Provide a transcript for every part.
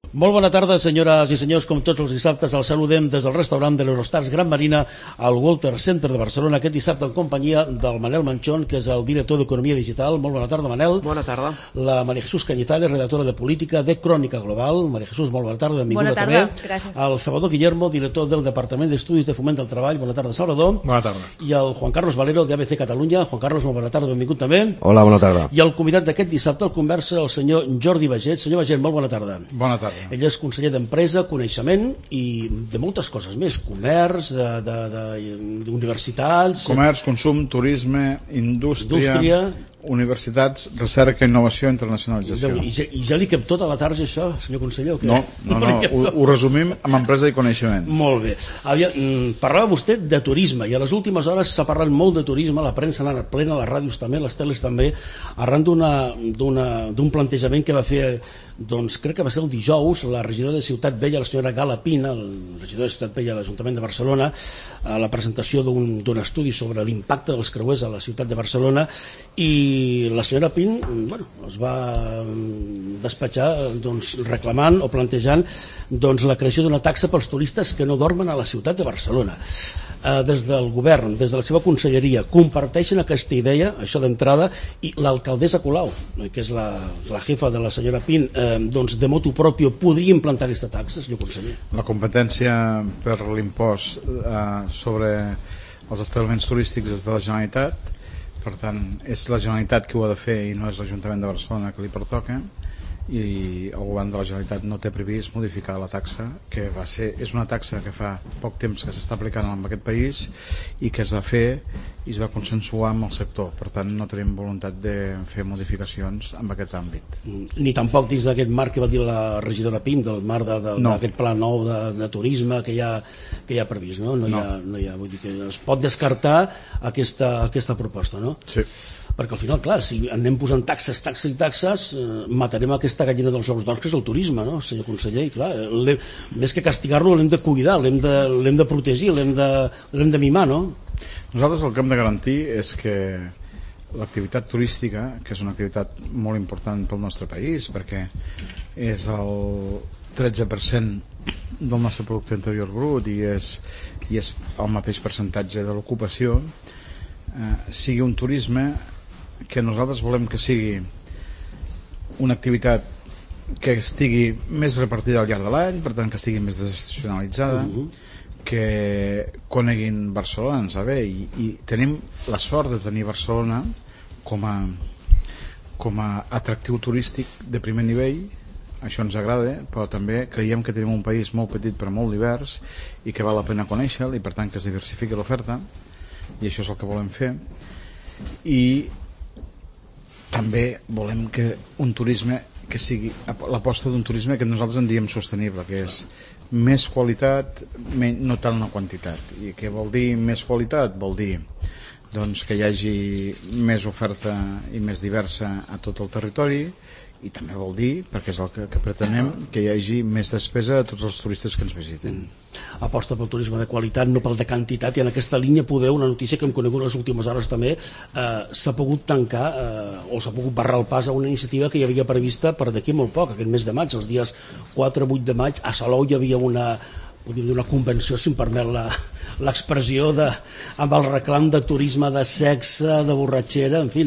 Molt bona tarda, senyores i senyors. Com tots els dissabtes, els saludem des del restaurant de l'Eurostars Gran Marina al Walter Center de Barcelona, aquest dissabte en companyia del Manel Manchón, que és el director d'Economia Digital. Molt bona tarda, Manel. Bona tarda. La María Jesús Cañizares, redactora de Política de Crònica Global. María Jesús, molt bona tarda, benvinguda bona tarda, també. Gràcies. El Salvador Guillermo, director del Departament d'Estudis de Foment del Treball. Bona tarda, Salvador. Bona tarda. I el Juan Carlos Valero, d'ABC Catalunya. Juan Carlos, molt bona tarda, benvingut també. Hola, bona tarda. I el convidat d'aquest dissabte el conversa el senyor Jordi Baget. Senyor Baget, molt bona tarda. Bona tarda. Ell és conseller d'Empresa, Coneixement i de moltes coses més, comerç, d'universitats... Comerç, consum, turisme, indústria, universitats, recerca, innovació, internacionalització. I ja li cap tota la tarda això, senyor conseller? O què? No, ho resumim amb Empresa i Coneixement. Molt bé. Parlava vostè de turisme i a les últimes hores s'ha parlat molt de turisme, la premsa n'ha anat plena, les ràdios també, les teles també, arran d'un plantejament que va fer, doncs crec que va ser el dijous, la regidora de Ciutat Vella, la senyora Gala Pina, la regidora de Ciutat Vella de l'Ajuntament de Barcelona, a la presentació d'un estudi sobre l'impacte dels creuers a la ciutat de Barcelona, i la senyora Pin es va despatxar reclamant o plantejant la creació d'una taxa pels turistes que no dormen a la ciutat de Barcelona. Des del govern, des de la seva conselleria, comparteixen aquesta idea, això d'entrada, i l'alcaldessa Colau, que és la jefa de la senyora Pin, de motu propio, podria implantar aquesta taxa, senyor conseller? La competència per l'impost sobre els establiments turístics és de la Generalitat, per tant és la Generalitat qui ho ha de fer i no és l'Ajuntament de Barcelona que li pertoca, i el govern de la Generalitat no té previst modificar la taxa, que és una taxa que fa poc temps que s'està aplicant en aquest país i que es va fer i es va consensuar amb el sector. Per tant, no tenim voluntat de fer modificacions en aquest àmbit. Ni tampoc dins d'aquest marc que va dir la regidora Pin, del marc d'aquest pla nou de turisme que hi ha previst, no? No hi ha, vull dir que es pot descartar aquesta proposta, no? Sí. Perquè al final, clar, si anem posant taxes, matarem aquesta gallina dels ous d'or, que és el turisme, no, senyor conseller? I clar, més que castigar-lo l'hem de cuidar, l'hem de protegir, l'hem de mimar, no? Nosaltres el que hem de garantir és que l'activitat turística, que és una activitat molt important pel nostre país, perquè és el 13% del nostre producte interior brut i és el mateix percentatge de l'ocupació, sigui un turisme que nosaltres volem que sigui una activitat que estigui més repartida al llarg de l'any, per tant que estigui més desestacionalitzada, que coneguin Barcelona, ens va bé, i tenim la sort de tenir Barcelona com a atractiu turístic de primer nivell. Això ens agrada, però també creiem que tenim un país molt petit però molt divers i que val la pena conèixer-lo, i per tant que es diversifiqui l'oferta, i això és el que volem fer. I també volem que un turisme que sigui l'aposta d'un turisme que nosaltres en diem sostenible, que és més qualitat, no tant la quantitat. I què vol dir més qualitat? Vol dir que hi hagi més oferta i més diversa a tot el territori, i també vol dir, perquè és el que pretenem, que hi hagi més despesa a tots els turistes que ens visiten. Aposta pel turisme de qualitat, no pel de quantitat, i en aquesta línia una notícia que hem conegut les últimes hores també, s'ha pogut tancar o s'ha pogut barrar el pas a una iniciativa que hi havia prevista per d'aquí molt poc, aquest mes de maig, els dies 4-8 de maig, a Salou hi havia una convenció, si em permet l'expressió, amb el reclam de turisme de sexe, de borratxera, en fi...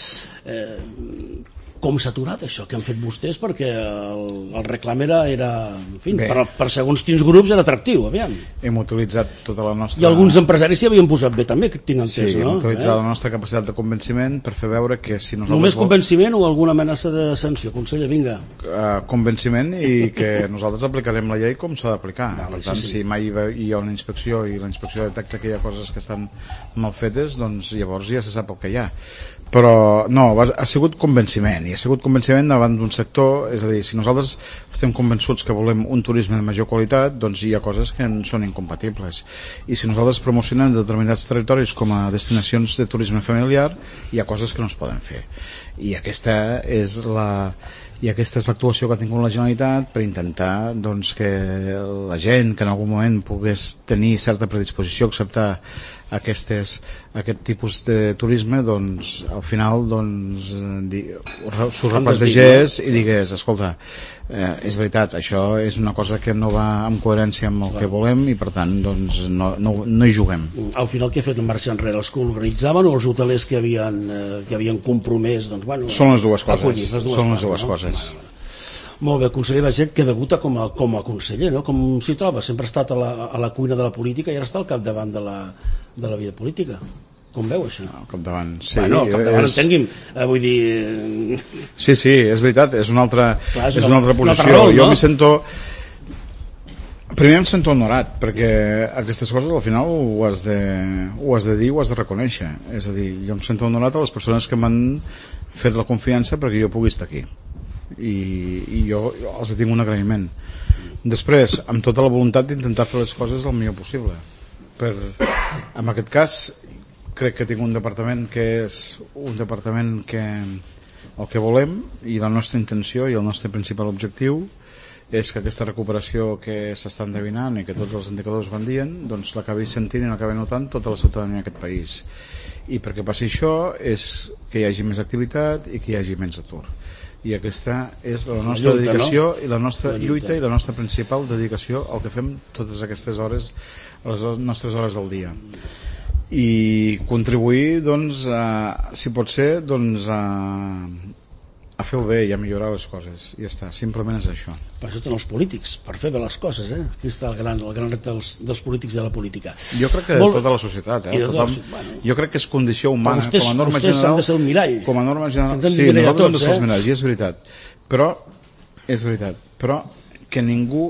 Com s'ha aturat això que han fet vostès? Perquè el reclam era en fi, per segons quins grups era atractiu, aviam. Hem utilitzat tota la nostra... I alguns empresaris s'hi havien posat bé també, que tinc entès, no? Sí, hem utilitzat la nostra capacitat de convenciment per fer veure que si nosaltres... Només convenciment o alguna amenaça de sanció? Conseller, vinga. Convenciment i que nosaltres aplicarem la llei com s'ha d'aplicar. Per tant, si mai hi ha una inspecció i la inspecció detecta que hi ha coses que estan mal fetes, doncs llavors ja se sap el que hi ha. Però no, ha sigut convenciment, i ha sigut convenciment davant d'un sector. És a dir, si nosaltres estem convençuts que volem un turisme de major qualitat, doncs hi ha coses que són incompatibles, i si nosaltres promocionem determinats territoris com a destinacions de turisme familiar, hi ha coses que no es poden fer, i aquesta és l'actuació que ha tingut la Generalitat per intentar que la gent que en algun moment pogués tenir certa predisposició a acceptar aquest tipus de turisme, doncs al final s'ho replantegés i digués, escolta, és veritat, això és una cosa que no va en coherència amb el que volem i per tant doncs no hi juguem. Al final què ha fet en marxa enrere? Els que organitzaven o els hotelers que havien compromès? Doncs, bueno, són les dues coses. Acollir, són les dues coses. Molt bé, conseller Baiget, que debuta com a conseller, no? Com s'hi troba? Sempre ha estat a la cuina de la política i ara està al capdavant de la vida política. Com veu això? Al capdavant, sí. Bueno, al capdavant, entengui'm, vull dir... Sí, és veritat, és una altra posició. Rol, no? Jo m'hi sento... Primer em sento honorat, perquè aquestes coses al final ho has de dir, ho has de reconèixer. És a dir, jo em sento honorat a les persones que m'han fet la confiança perquè jo pugui estar aquí. I jo els tinc un agraïment. Després, amb tota la voluntat d'intentar fer les coses el millor possible. En aquest cas, crec que tinc un departament que és un departament que el que volem i la nostra intenció i el nostre principal objectiu és que aquesta recuperació que s'està endevinant i que tots els indicadors van dient, doncs l'acabi sentint i l'acabi notant tota la ciutadania d'aquest país. I perquè passi això és que hi hagi més activitat i que hi hagi menys atur. I aquesta és la nostra dedicació, no? I la nostra lluita i la nostra principal dedicació al que fem totes aquestes hores, a les nostres hores del dia. I contribuir, doncs, si pot ser, doncs, a fer el bé i a millorar les coses. I ja està, simplement és això. Per això tenen els polítics, per fer bé les coses, eh? Aquí està el gran repte dels polítics de la política. Jo crec que de tota la societat, jo crec que és condició humana. Vostès han de ser el mirall. Com a norma general, sí, nosaltres hem de ser els miralls, i és veritat. Però que ningú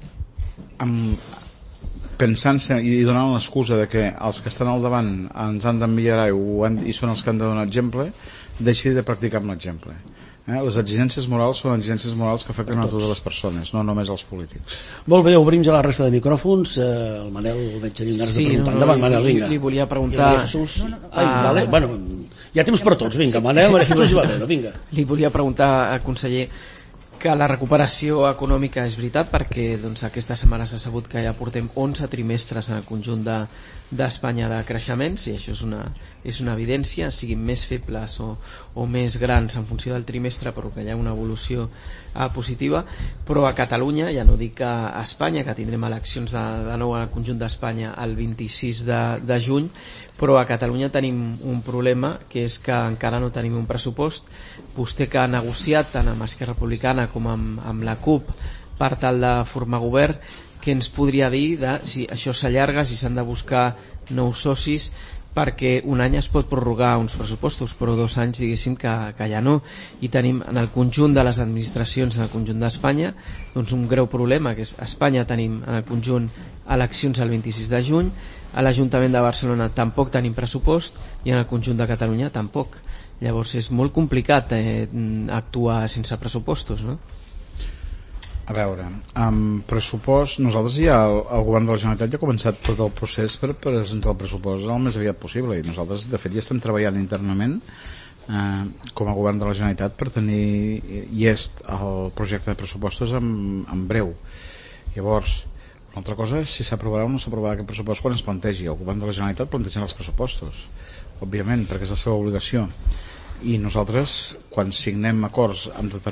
pensant-se i donant l'excusa de que els que estan al davant ens han d'enviar i són els que han de donar exemple, deixi de practicar amb l'exemple. Les exigències morals són exigències morals que afecten a totes les persones, no només als polítics. Molt bé, obrim ja la resta de micròfons. El Manel el veig allà de preguntar. Endavant, Manel, vinga. Li volia preguntar... Bueno, hi ha temps per tots, vinga, Manel, Maria Jesús i Valero, vinga. Li volia preguntar, conseller, que la recuperació econòmica és veritat perquè doncs, aquesta setmana s'ha sabut que ja portem 11 trimestres en el conjunt d'Espanya de creixements i això és una evidència, siguin més febles o més grans en funció del trimestre, però que hi ha una evolució positiva, però a Catalunya, ja no dic a Espanya, que tindrem eleccions de nou al conjunt d'Espanya el 26 de juny, però a Catalunya tenim un problema, que és que encara no tenim un pressupost. Vostè que ha negociat tant amb Esquerra Republicana com amb la CUP per tal de formar govern, què ens podria dir de si això s'allarga, si s'han de buscar nous socis, perquè un any es pot prorrogar uns pressupostos, però 2 anys diguéssim que ja no, i tenim en el conjunt de les administracions, en el conjunt d'Espanya, doncs un greu problema, que és a Espanya tenim en el conjunt eleccions el 26 de juny, a l'Ajuntament de Barcelona tampoc tenim pressupost i en el conjunt de Catalunya tampoc. Llavors és molt complicat actuar sense pressupostos, no? A veure, amb pressupost, nosaltres ja, el govern de la Generalitat ja ha començat tot el procés per presentar el pressupost el més aviat possible i nosaltres de fet ja estem treballant internament com a govern de la Generalitat per tenir llest el projecte de pressupostos en breu. Llavors, una altra cosa és si s'aprovarà o no s'aprovarà aquest pressupost quan es plantegi. El govern de la Generalitat plantejarà els pressupostos, òbviament, perquè és la seva obligació. I nosaltres, quan signem acords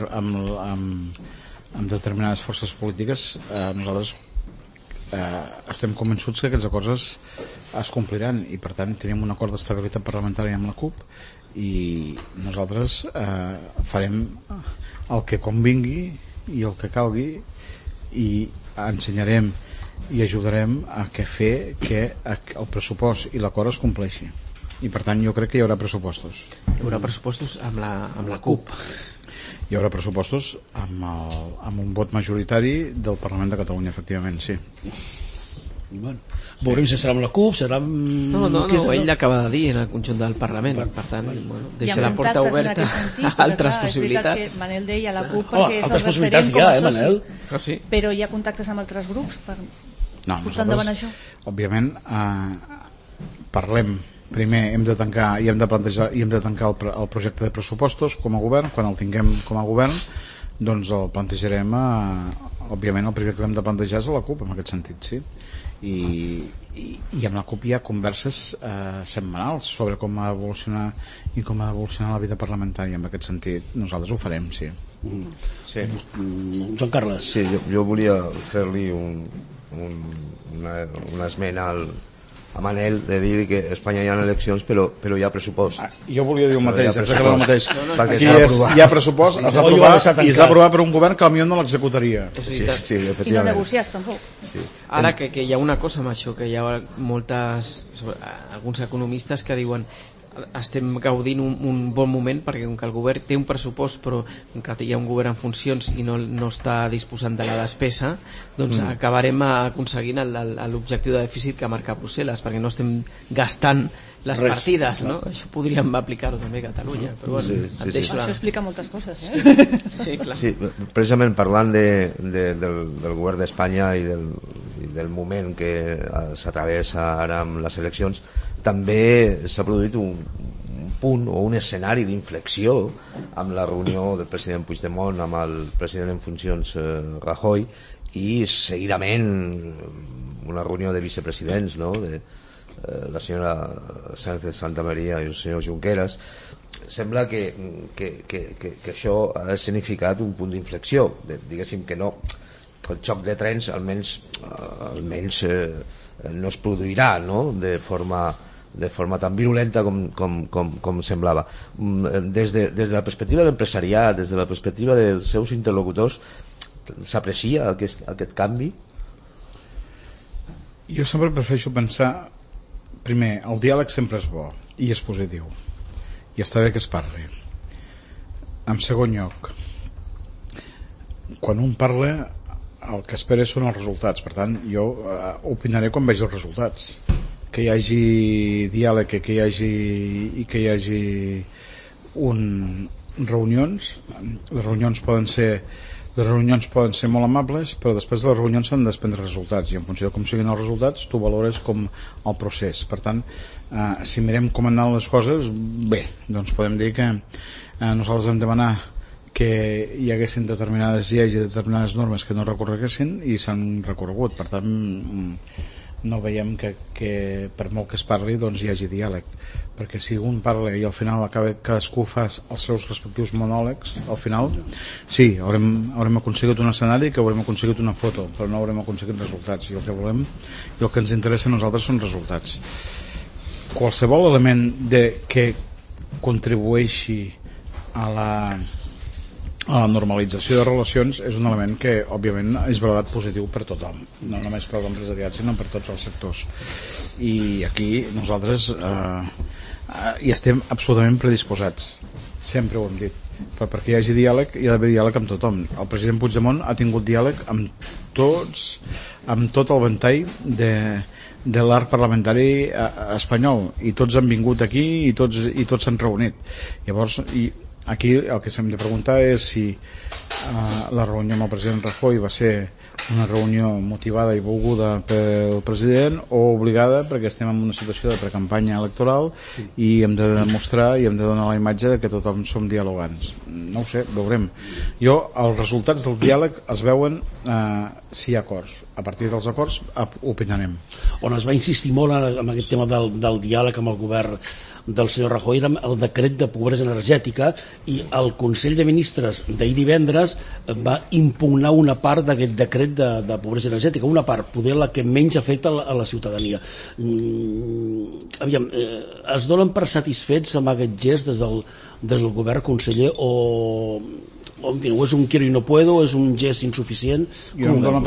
amb determinades forces polítiques, nosaltres estem convençuts que aquests acords es compliran i per tant tenim un acord d'estabilitat parlamentària amb la CUP i nosaltres farem el que convingui i el que calgui i ensenyarem i ajudarem a fer que el pressupost i l'acord es compleixi i per tant jo crec que hi haurà pressupostos. Hi haurà pressupostos amb la CUP. Hi haurà pressupostos amb un vot majoritari del Parlament de Catalunya, efectivament, sí. Bueno, veurem si serà amb la CUP, serà amb... No, ell l'acaba de dir en el conjunt del Parlament, per tant, deixa la porta oberta a altres possibilitats. És veritat que Manel deia la CUP perquè és el altres possibilitats hi ha, Manel? Sí. Però hi ha contactes amb altres grups per portar endavant això? Òbviament, parlem. Primer hem de tancar i hem de plantejar i hem de tancar el projecte de pressupostos com a govern. Quan el tinguem com a govern doncs el plantejarem òbviament el primer que hem de plantejar és a la CUP en aquest sentit, sí, i amb la CUP hi ha converses setmanals sobre com ha d'evolucionar i com ha d'evolucionar la vida parlamentària. En aquest sentit nosaltres ho farem, sí. Sí. Joan Carles. Sí, jo volia fer-li una esmena a Manel de dir que a Espanya hi ha eleccions però hi ha pressupost. Jo volia dir el mateix, exactament el mateix. Aquí hi ha pressupost, es va aprovar i es va aprovar per un govern que potser no l'executaria. Sí, I no negocies tampoc. Sí. Ara que hi ha una cosa amb això, que hi ha alguns economistes que diuen estem gaudint un bon moment perquè com que el govern té un pressupost però com que hi ha un govern en funcions i no està disposant de la despesa, doncs acabarem aconseguint l'objectiu de dèficit que marca Brussel·les, perquè no estem gastant les partides, no? Això podríem aplicar-ho també a Catalunya, però bueno, Això explica moltes coses, Sí, clar. Sí, precisament parlant del govern d'Espanya i del moment que s'atravessa ara amb les eleccions, també s'ha produït un punt o un escenari d'inflexió amb la reunió del president Puigdemont amb el president en funcions Rajoy i seguidament una reunió de vicepresidents, no?, de la senyora Sánchez de Santa María i el senyor Junqueras. Sembla que això ha significat un punt d'inflexió, diguéssim que no, que el xoc de trens almenys no es produirà, no?, de forma tan virulenta com semblava. Des de la perspectiva de l'empresariat, des de la perspectiva dels seus interlocutors, s'aprecia aquest canvi? Jo sempre prefereixo pensar, primer, el diàleg sempre és bo i és positiu i està bé que es parli. En segon lloc, quan un parla el que espera són els resultats, per tant jo opinaré quan vegi els resultats, que hi hagi diàleg, que hi hagi reunions. Les reunions poden ser molt amables, però després de les reunions s'han de desprendre resultats i en funció de com siguin els resultats tu valores com el procés. Per tant, si mirem com han anat les coses, bé, doncs podem dir que nosaltres vam demanar que hi haguessin determinades lleis i determinades normes que no recorreguessin i s'han recorregut. Per tant, no veiem que per molt que es parli doncs hi hagi diàleg, perquè si un parla i al final acaba cadascú fa els seus respectius monòlegs, al final sí, haurem aconseguit un escenari, que haurem aconseguit una foto, però no haurem aconseguit resultats, i el que volem i el que ens interessa a nosaltres són resultats. Qualsevol element que contribueixi a la normalització de relacions és un element que òbviament és valorat positiu per tothom, no només per l'empresariat sinó per tots els sectors, i aquí nosaltres hi estem absolutament predisposats, sempre ho hem dit, però perquè hi hagi diàleg hi ha d'haver diàleg amb tothom. El president Puigdemont ha tingut diàleg amb tot el ventall de l'arc parlamentari espanyol, i tots han vingut aquí i tots s'han reunit. Llavors aquí el que s'hem de preguntar és si la reunió amb el president Rajoy va ser una reunió motivada i volguda pel president o obligada perquè estem en una situació de precampanya electoral i hem de demostrar i hem de donar la imatge de que tothom som dialogants. No ho sé, veurem. Els resultats del diàleg es veuen si hi ha acords. A partir dels acords opinarem. On es va insistir molt en aquest tema del diàleg amb el govern del senyor Rajoy era el decret de pobresa energètica, i el Consell de Ministres d'ahir divendres va impugnar una part d'aquest decret de pobresa energètica, una part, poder la que menys afecta a la ciutadania. Aviam, es donen per satisfets amb aquest gest des del govern, conseller, o és un quiero y no puedo, és un gest insuficient? Jo em dono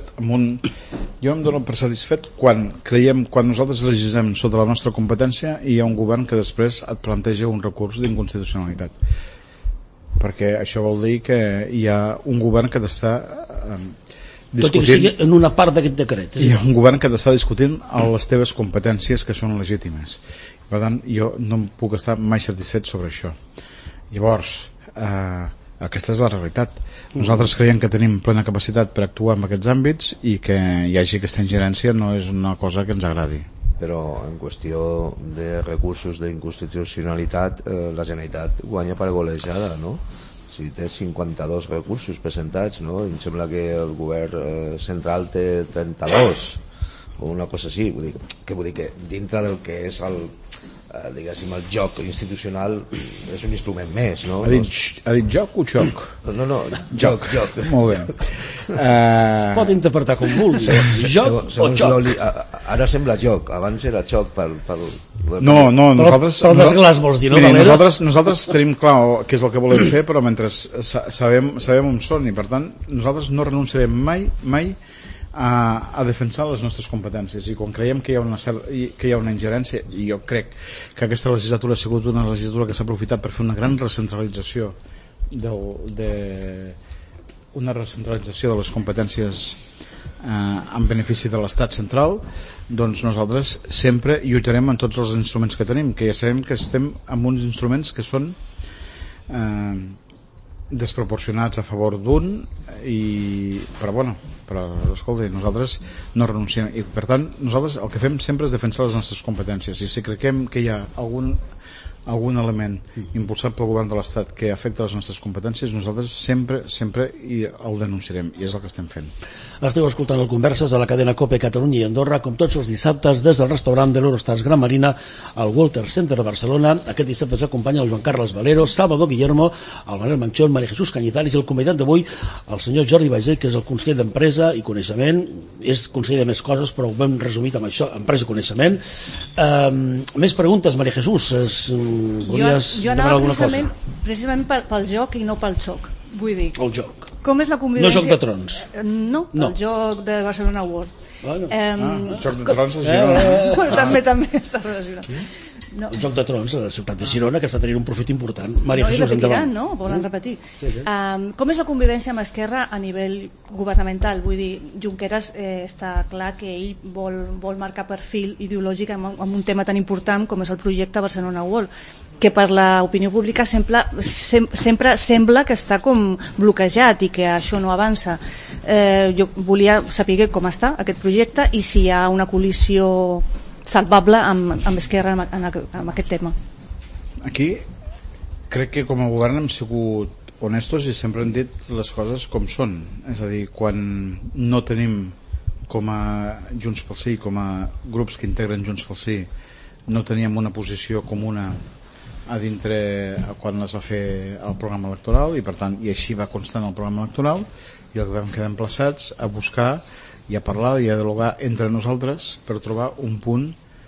per satisfet quan nosaltres legislem sota la nostra competència i hi ha un govern que després et planteja un recurs d'inconstitucionalitat, perquè això vol dir que hi ha un govern que t'està discutint, tot i que sigui en una part d'aquest decret, hi ha un govern que t'està discutint les teves competències que són legítimes. Per tant, jo no em puc estar mai satisfet sobre això. Llavors aquesta és la realitat. Nosaltres creiem que tenim plena capacitat per actuar en aquests àmbits i que hi hagi aquesta ingerència no és una cosa que ens agradi. Però en qüestió de recursos d'inconstitucionalitat la Generalitat guanya per golejada, no? si té 52 recursos presentats, no? Em sembla que el govern central té 32 o una cosa així, vull dir que dintre del que és diguéssim el joc institucional és un instrument més, no? Ha dit joc o xoc? No, joc. Molt bé. Pot interpretar com vulgui, joc o xoc. Ara sembla joc, abans era xoc pel... No, nosaltres... Pel desglàs vols dir, no? Miri, nosaltres tenim clar què és el que volem fer, però mentre sabem on són, i per tant nosaltres no renunciarem mai a defensar les nostres competències, i quan creiem que hi ha una ingerència, i jo crec que aquesta legislatura ha sigut una legislatura que s'ha aprofitat per fer una gran recentralització de les competències en benefici de l'Estat central, doncs nosaltres sempre lluitarem en tots els instruments que tenim, que ja sabem que estem amb uns instruments que són desproporcionats a favor d'un, però escolta, nosaltres no renunciem, i per tant nosaltres el que fem sempre és defensar les nostres competències, i si creiem que hi ha algun element impulsat pel govern de l'Estat que afecta les nostres competències, nosaltres sempre el denunciarem, i és el que estem fent. Esteu escoltant el Converses de la cadena COPE Catalunya i Andorra, com tots els dissabtes des del restaurant de l'Eurostars Gran Marina al Walter Center de Barcelona. Aquest dissabte ens acompanya el Joan Carles Valero, Salvador Guillermo, el Manel Manchón, María Jesús Cañizares i el convidat d'avui, el senyor Jordi Baiget, que és el conseller d'Empresa i Coneixement. És conseller de més coses, però ho hem resumit amb això, Empresa i Coneixement. Més preguntes, María Jesús? Jo anava precisament pel joc i no pel xoc. Vull dir, el joc. Com és la convivència? No Joc de Trons. No, el joc de Barcelona World. El Joc de Trons de Girona. També està relacionat. No. El Joc de Trons de la ciutat de Girona, que està tenint un profit important. Maria Jesús, endavant. No? Volen repetir. Sí. Com és la convivència amb Esquerra a nivell governamental? Vull dir, Junqueras està clar que ell vol marcar perfil ideològic amb un tema tan important com és el projecte Barcelona World, que per l'opinió pública sempre sembla que està com bloquejat i que això no avança. Jo volia saber com està aquest projecte i si hi ha una col·lisió salvable amb Esquerra en aquest tema. Aquí crec que com a govern hem sigut honestos i sempre hem dit les coses com són, és a dir, quan no tenim com a Junts pel Sí, com a grups que integren Junts pel Sí, no teníem una posició comuna a dintre quan es va fer el programa electoral, i per tant, i així va constar en el programa electoral, i el que vam quedar emplaçats a buscar i a parlar i a dialogar entre nosaltres per trobar un punt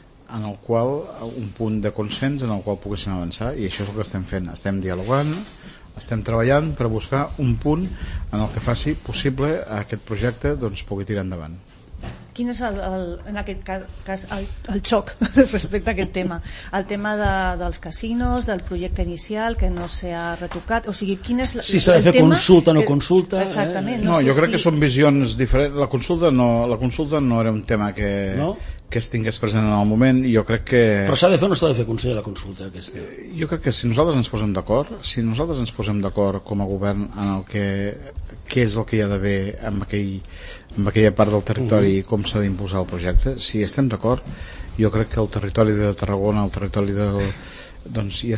de consens en el qual poguéssim avançar, i això és el que estem fent. Estem dialogant, estem treballant per buscar un punt en el que faci possible aquest projecte pugui tirar endavant. Quin és en aquest cas el xoc respecte a aquest tema? El tema dels casinos, del projecte inicial que no s'ha retocat, o sigui, quin és si s'ha de fer consulta o no consulta. Exactament. No, jo crec que són visions diferents. La consulta no era un tema que estigués present en el moment. Jo crec que... Però s'ha de fer o no s'ha de fer, conseller, la consulta aquesta? Jo crec que si nosaltres ens posem d'acord com a govern en el que què és el que hi ha d'haver en aquella part del territori i com s'ha d'imposar el projecte, si estem d'acord, jo crec que el territori de Tarragona, el territori hi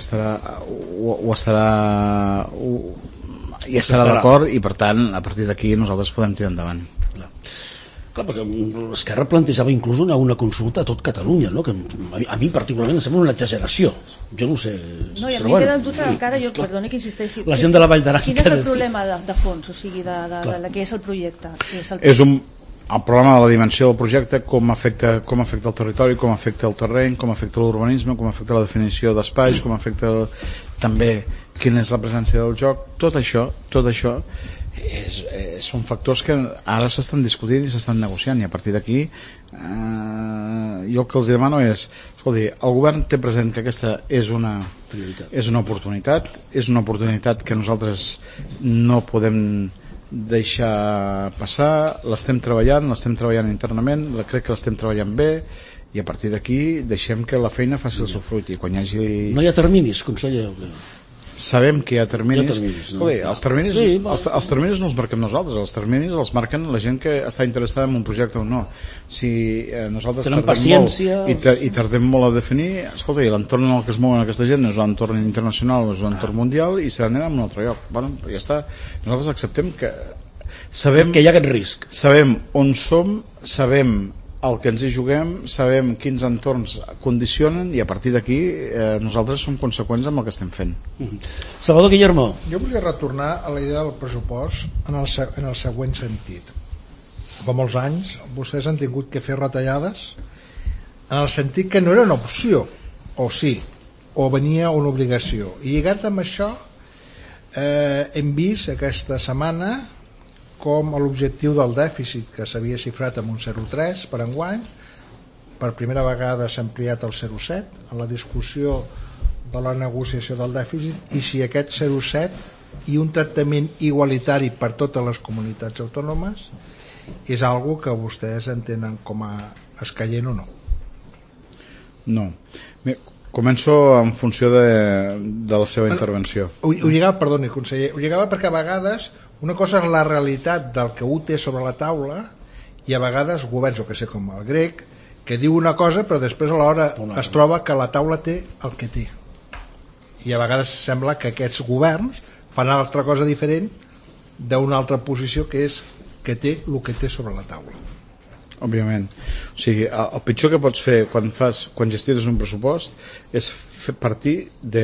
estarà d'acord, i per tant a partir d'aquí nosaltres podem tirar endavant. Clar, perquè Esquerra plantejava inclús una consulta a tot Catalunya, no? Que a mi particularment em sembla una exageració. Jo no ho sé. No, i a mi queda el dubte encara, perdoni que insisteixi. La gent de la Vall d'Aran... Quin és el problema de fons, o sigui, de què és el projecte? És el problema de la dimensió del projecte, com afecta el territori, com afecta el terreny, com afecta l'urbanisme, com afecta la definició d'espais, com afecta també quina és la presència del joc. Tot això són factors que ara s'estan discutint i s'estan negociant, i a partir d'aquí jo el que els demano és, escolti, el govern té present que aquesta és una oportunitat que nosaltres no podem deixar passar, l'estem treballant internament, crec que l'estem treballant bé, i a partir d'aquí deixem que la feina faci el seu fruit, i quan hi hagi... No hi ha terminis, conseller? sabem que hi ha terminis, no? Els terminis no els marquem nosaltres, els terminis els marquen la gent que està interessada en un projecte o no. Si nosaltres tardem molt i tardem molt a definir, escolta, i l'entorn en el que es mouen aquesta gent és un entorn internacional o és un entorn mundial i se n'anem a un altre lloc. Bueno, ja està, nosaltres acceptem que sabem que hi ha aquest risc, sabem on som, sabem el que ens hi juguem, sabem quins entorns condicionen i a partir d'aquí nosaltres som conseqüents amb el que estem fent. Salvador Guillermo. Jo volia retornar a la idea del pressupost en el següent sentit. Com molts anys vostès han tingut que fer retallades en el sentit que no era una opció, o sí, o venia una obligació, i lligat amb això hem vist aquesta setmana com l'objectiu del dèficit que s'havia xifrat amb un 0,3 per enguany per primera vegada s'ha ampliat al 0,7 en la discussió de la negociació del dèficit, i si aquest 0,7 i un tractament igualitari per totes les comunitats autònomes és algo que vostès entenen com a escaient o no? No. Començo en funció de la seva intervenció. Ho lligava, perdoni conseller, ho lligava perquè a vegades una cosa és la realitat del que un té sobre la taula i a vegades governs, o que sé, com el grec, que diu una cosa però després a l'hora es troba que la taula té el que té, i a vegades sembla que aquests governs fan una altra cosa diferent d'una altra posició que és que té el que té sobre la taula. Òbviament, o sigui, el pitjor que pots fer quan gestiones un pressupost és partir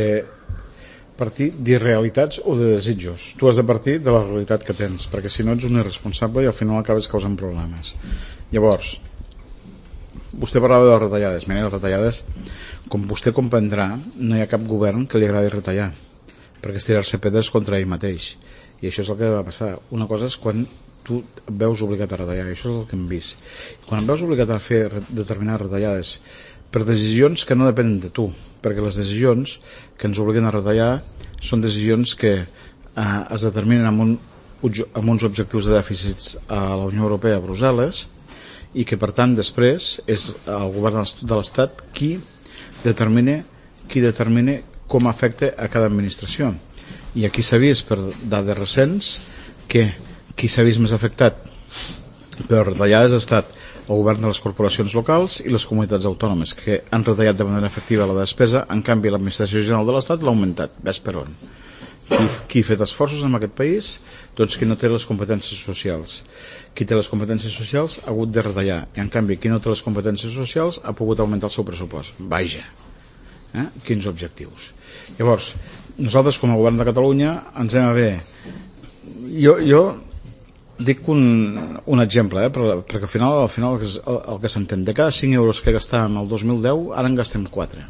d'irrealitats o de desitjos. Tu has de partir de la realitat que tens, perquè si no ets un irresponsable i al final acabes causant problemes. Llavors, vostè parlava de les retallades. Mira, les retallades, com vostè comprendrà, no hi ha cap govern que li agradi retallar, perquè és tirar-se pedres contra ell mateix, i això és el que va passar. Una cosa és quan tu et veus obligat a retallar, i això és el que hem vist. Quan et veus obligat a fer determinades retallades per decisions que no depenen de tu, perquè les decisions que ens obliguen a retallar són decisions que es determinen amb uns objectius de dèficits a la Unió Europea, a Brussel·les, i que per tant després és el govern de l'Estat qui determina com afecta a cada administració. I aquí s'ha vist per dades recents que qui s'ha vist més afectat per retallades ha estat el govern de les corporacions locals i les comunitats autònomes, que han retallat de manera efectiva la despesa. En canvi l'administració general de l'Estat l'ha augmentat. Ves per on? Qui ha fet esforços en aquest país? Doncs qui no té les competències socials. Qui té les competències socials ha hagut de retallar, i en canvi qui no té les competències socials ha pogut augmentar el seu pressupost. Vaja, quins objectius. Llavors, nosaltres com a govern de Catalunya ens hem a ver. Jo dic un exemple, perquè al final el que s'entén, de cada 5 euros que gastàvem el 2010 ara en gastem 4.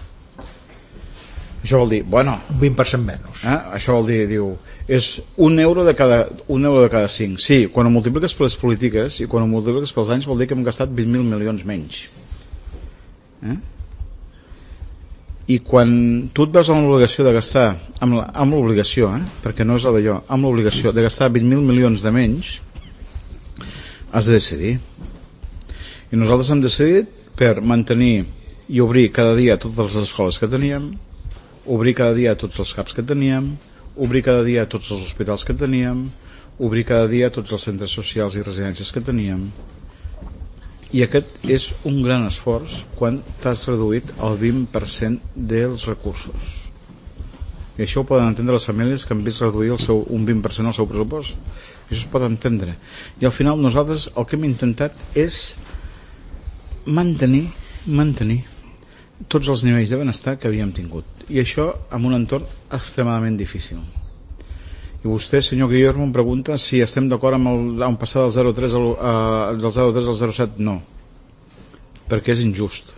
Això vol dir, bueno, 20% menys. Això vol dir, diu, és un euro de cada 5. Sí, quan ho multipliques per les polítiques i quan ho multipliques pels anys vol dir que hem gastat 20.000 milions menys. I quan tu et veus amb l'obligació de gastar, amb l'obligació, perquè no és la d'allò, amb l'obligació de gastar 20.000 milions de menys, has de decidir. I nosaltres hem decidit per mantenir i obrir cada dia totes les escoles que teníem, obrir cada dia tots els CAPs que teníem, obrir cada dia tots els hospitals que teníem, obrir cada dia tots els centres socials i residències que teníem. I aquest és un gran esforç quan t'has reduït el 20% dels recursos. I això ho poden entendre les famílies que han vist reduir un 20% el seu pressupost. I això es pot entendre. I al final nosaltres el que hem intentat és mantenir tots els nivells de benestar que havíem tingut. I això en un entorn extremadament difícil. I vostè, senyor Guillermo, em pregunta si estem d'acord amb passar del 0,3 al 0,7. No, perquè és injust.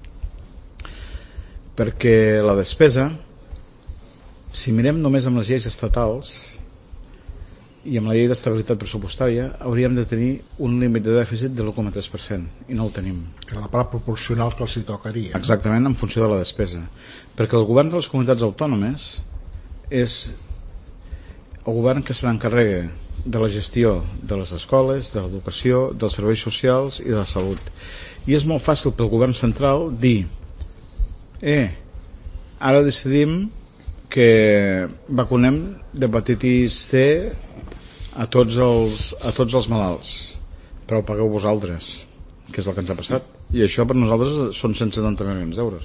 Perquè la despesa, si mirem només amb les lleis estatals i amb la llei d'estabilitat pressupostària, hauríem de tenir un límit de dèficit de l'1,3%, i no el tenim. Que la part proporcional que els hi tocaria. Exactament, en funció de la despesa. Perquè el govern de les comunitats autònomes és el govern que se n'encarrega de la gestió de les escoles, de l'educació, dels serveis socials i de la salut. I és molt fàcil pel govern central dir ara decidim que vacunem d'hepatitis C a tots els malalts, però ho pagueu vosaltres, que és el que ens ha passat, i això per nosaltres són 170 milions d'euros.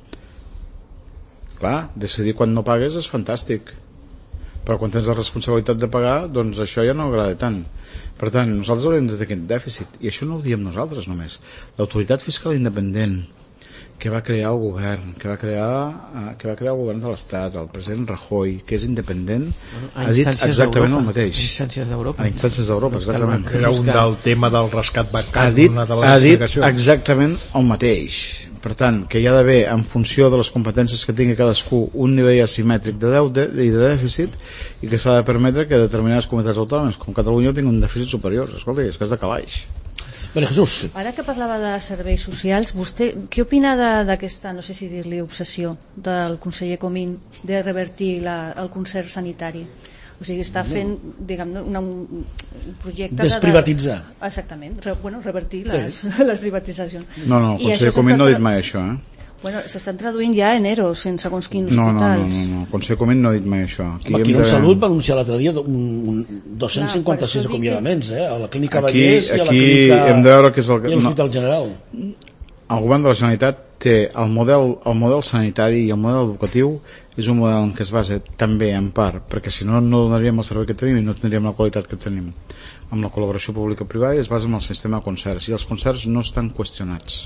Clar, decidir quan no pagues és fantàstic, però quan tens la responsabilitat de pagar, doncs això ja no agrada tant. Per tant, nosaltres hauríem de tenir aquest dèficit, i això no ho diem nosaltres només. L'autoritat fiscal independent que va crear el govern, que va crear el govern de l'Estat, el president Rajoy, que és independent, ha dit exactament el mateix. A instàncies d'Europa. A instàncies d'Europa, exactament. Era un del tema del rescat bancari. Ha dit exactament el mateix. Per tant, que hi ha d'haver, en funció de les competències que tingui cadascú, un nivell asimètric de deute i de dèficit, i que s'ha de permetre que determinades comunitats autònomes, com Catalunya, tinguin un dèficit superior. Escolta, és que és de calaix. Maria Jesús. Ara que parlava de serveis socials, vostè què opina d'aquesta, no sé si dir-li obsessió, del conseller Comín de revertir el concert sanitari? O sigui, està fent, diguem-ne, un projecte... Desprivatitzar. Exactament, revertir les privatitzacions. No, el conseller Comín no ha dit mai això, Bueno, s'estan traduint ja en ERO, en segons quins hospitals. No, el conseller Comín no ha dit mai això. Aquí en Salut va anunciar l'altre dia 256 acomiadaments, a la clínica Vallès i a la clínica hem de veure que és i a l'Hospital General. El govern de la Generalitat té el model sanitari i el model educatiu és un model en què es basa també en part, perquè si no donaríem el servei que tenim i no tindríem la qualitat que tenim, amb la col·laboració pública-privada, i es basa en el sistema de concerts, i els concerts no estan qüestionats.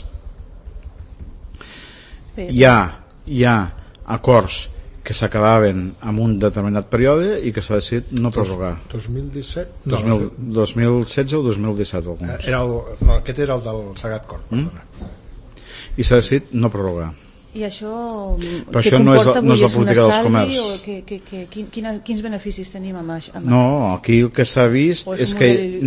Hi ha acords que s'acabaven en un determinat període i que s'ha decidit no prorrogar. 2017? 2016 o 2017 alguns. Aquest era el del Segat Cor. I s'ha decidit no prorrogar. I això, però això no és la política dels comerç. Quins beneficis tenim amb això? No, aquí el que s'ha vist és que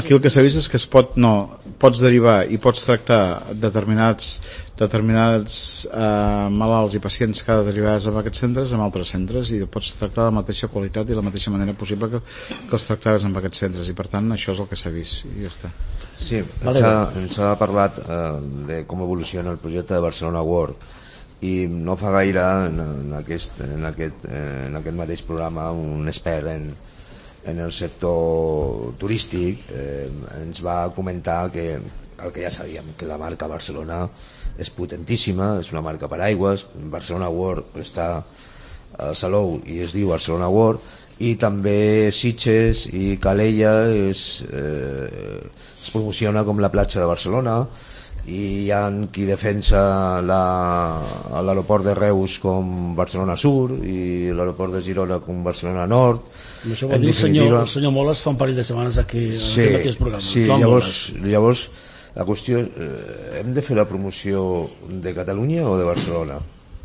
pots derivar i pots tractar determinats malalts i pacients que ha de derivar en aquests centres amb altres centres, i pots tractar de la mateixa qualitat i la mateixa manera possible que els tractaves en aquests centres, i per tant això és el que s'ha vist i ja està. Sí, ens ha parlat de com evoluciona el projecte de Barcelona World, i no fa gaire en aquest mateix programa un expert en el sector turístic ens va comentar que el que ja sabíem, que la marca Barcelona és potentíssima, és una marca paraigües. Barcelona World està a Salou i es diu Barcelona World, i també Sitges i Calella es promociona com la platja de Barcelona, i hi ha qui defensa l'aeroport de Reus com Barcelona Sur i l'aeroport de Girona com Barcelona Nord. Això vol dir el senyor Moles fa un parell de setmanes aquí en aquest mateix programa. Sí, llavors la qüestió, hem de fer la promoció de Catalunya o de Barcelona?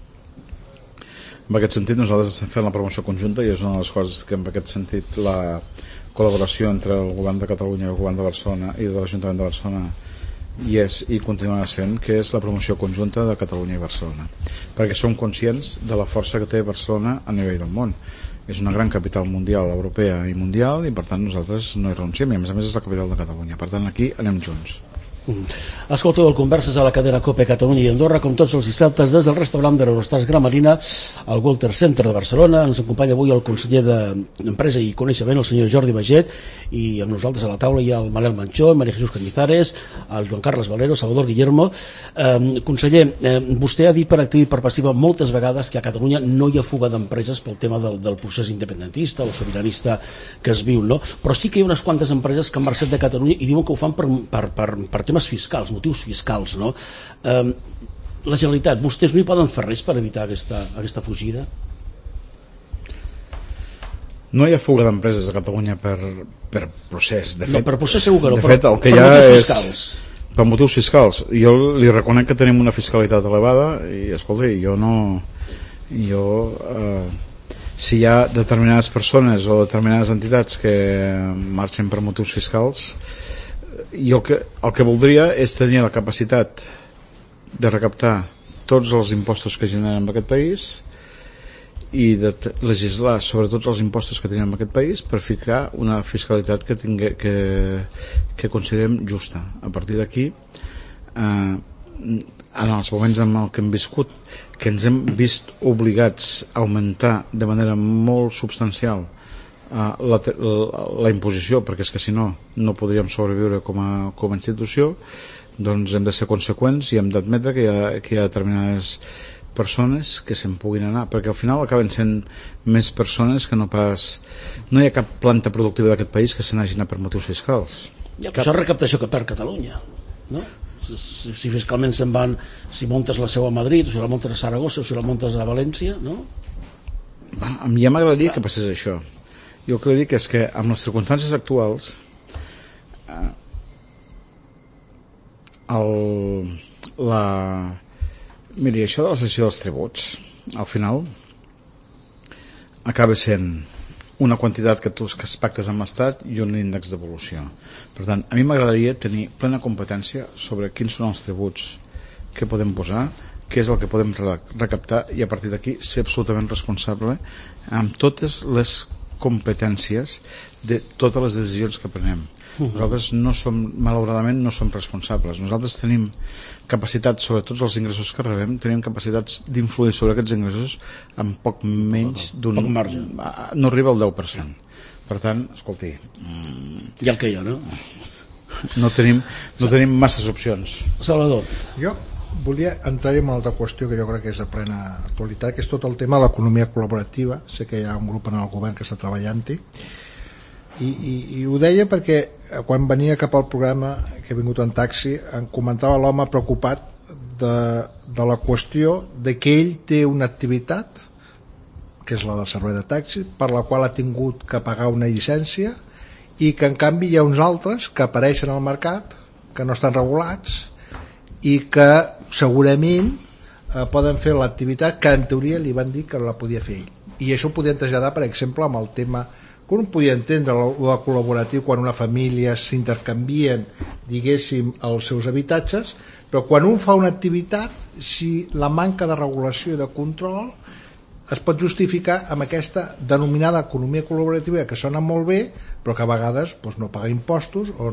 En aquest sentit nosaltres estem fent la promoció conjunta, i és una de les coses que en aquest sentit la col·laboració entre el govern de Catalunya i el govern de Barcelona i de l'Ajuntament de Barcelona i continuarà sent, que és la promoció conjunta de Catalunya i Barcelona, perquè som conscients de la força que té Barcelona a nivell del món. És una gran capital mundial, europea i mundial, i per tant nosaltres no hi renunciem, i a més és la capital de Catalunya, per tant aquí anem junts. Escolteu el Converses a la cadena COPE Catalunya i Andorra, com tots els dissabtes, des del restaurant de l'Eurostars Gramarina al Walter Center de Barcelona. Ens acompanya avui el conseller d'Empresa i Coneixement, el senyor Jordi Baiget, i amb nosaltres a la taula hi ha el Manel Manchó, Maria Jesús Cañizares, el Joan Carles Valero, Salvador Guillermo. Conseller, vostè ha dit per activa i per passiva moltes vegades que a Catalunya no hi ha fuga d'empreses pel tema del procés independentista o sobiranista que es viu, no? Però sí que hi ha unes quantes empreses que han marxat de Catalunya i diuen que ho fan per temes fiscals, motius fiscals, no? La Generalitat, vostès no hi poden fer res per evitar aquesta fugida? No hi ha fuga d'empreses a Catalunya per procés. De fet, no, per procés segur que no, però el que per motius fiscals. Per motius fiscals. Jo li reconec que tenim una fiscalitat elevada i, escolta, si hi ha determinades persones o determinades entitats que marxen per motius fiscals, jo el que voldria és tenir la capacitat de recaptar tots els impostos que generen en aquest país i de legislar sobre tots els impostos que tenim en aquest país per ficar una fiscalitat que considerem justa. A partir d'aquí en els moments en el que hem viscut, que ens hem vist obligats a augmentar de manera molt substancial la imposició, perquè és que si no podríem sobreviure com a institució, doncs hem de ser conseqüents i hem d'admetre que hi ha determinades persones que se'n puguin anar, perquè al final acaben sent més persones que no pas... No hi ha cap planta productiva d'aquest país que se n'hagi anat per motius fiscals. Això és recaptació que perd Catalunya, no? Si fiscalment se'n van, si muntes la seu a Madrid, o si la muntes a Saragossa, o si la muntes a València, no? A mi ja m'agradaria que passés això. Jo el que dic és que amb les circumstàncies actuals miri, això de la cessió dels tributs al final acaba sent una quantitat que es pactes amb l'Estat i un índex d'evolució. Per tant, a mi m'agradaria tenir plena competència sobre quins són els tributs que podem posar, què és el que podem recaptar, i a partir d'aquí ser absolutament responsable amb totes les competències de totes les decisions que prenem. Nosaltres malauradament no som responsables. Nosaltres tenim capacitat sobre tots els ingressos que rebem, tenim capacitats d'influir sobre aquests ingressos amb poc menys d'un... Poc marge. No arriba al 10%. Per tant, escolti... I el que hi ha, no? No tenim masses opcions. Salvador. Jo volia entrar en una altra qüestió que jo crec que és de plena actualitat, que és tot el tema de l'economia col·laborativa. Sé que hi ha un grup en el govern que està treballant-hi, i ho deia perquè quan venia cap al programa, que he vingut en taxi, em comentava l'home preocupat de la qüestió de que ell té una activitat, que és la del servei de taxi, per la qual ha tingut que pagar una llicència, i que en canvi hi ha uns altres que apareixen al mercat, que no estan regulats, i que segurament poden fer l'activitat que en teoria li van dir que la podia fer ell. I això ho podien traslladar, per exemple, amb el tema que un podia entendre la col·laboratiu quan una família s'intercanvien, diguéssim, els seus habitatges, però quan un fa una activitat, si la manca de regulació i de control es pot justificar amb aquesta denominada economia col·laborativa, que sona molt bé, però que a vegades doncs, no paga impostos o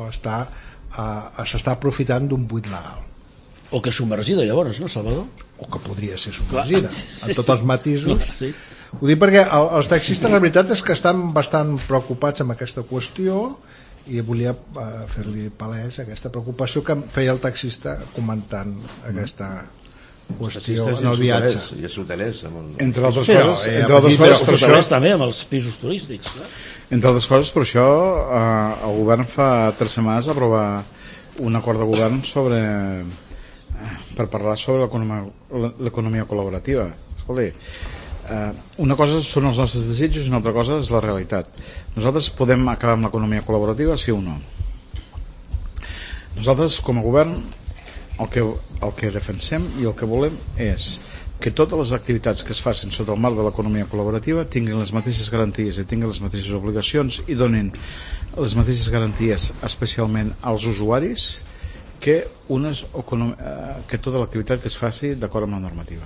s'està aprofitant d'un buit legal. O que és submergida, llavors, no, Salvador? O que podria ser submergida, en tots els matisos. Sí. Ho dic perquè els taxistes, la veritat és que estan bastant preocupats amb aquesta qüestió, i volia fer-li palès aquesta preocupació que feia el taxista comentant aquesta qüestió en el viatge. I els hotelers. Entre altres coses, per això també amb els pisos turístics. Entre altres coses, per això el govern fa 3 setmanes va aprovar un acord de govern per parlar sobre l'economia col·laborativa. Escolti, una cosa són els nostres desitjos i una altra cosa és la realitat. Nosaltres podem acabar amb l'economia col·laborativa, sí o no? Nosaltres, com a govern, el que defensem i el que volem és que totes les activitats que es facin sota el marc de l'economia col·laborativa tinguin les mateixes garanties i tinguin les mateixes obligacions i donin les mateixes garanties especialment als usuaris que tota l'activitat que es faci d'acord amb la normativa.